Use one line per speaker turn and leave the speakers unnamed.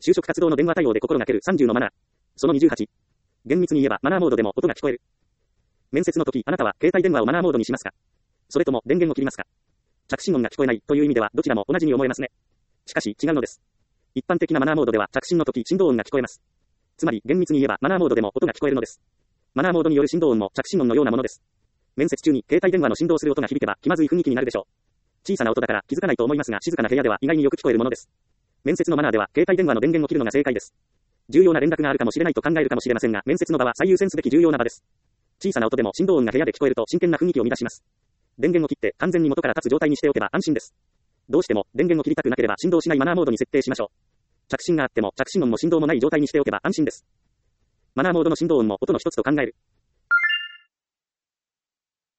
就職活動の電話対応で心がける30のマナー。その28。厳密に言えばマナーモードでも音が聞こえる。面接の時、あなたは携帯電話をマナーモードにしますか？それとも電源を切りますか？着信音が聞こえないという意味ではどちらも同じに思えますね。しかし違うのです。一般的なマナーモードでは着信の時振動音が聞こえます。つまり厳密に言えばマナーモードでも音が聞こえるのです。マナーモードによる振動音も着信音のようなものです。面接中に携帯電話の振動する音が響けば気まずい雰囲気になるでしょう。小さな音だから気づかないと思いますが静かな部屋では意外によく聞こえるものです。面接のマナーでは携帯電話の電源を切るのが正解です。重要な連絡があるかもしれないと考えるかもしれませんが面接の場は最優先すべき重要な場です。小さな音でも振動音が部屋で聞こえると真剣な雰囲気を乱します。電源を切って完全に元から立つ状態にしておけば安心です。どうしても電源を切りたくなければ振動しないマナーモードに設定しましょう。着信があっても着信音も振動もない状態にしておけば安心です。マナーモードの振動音も音の一つと考える。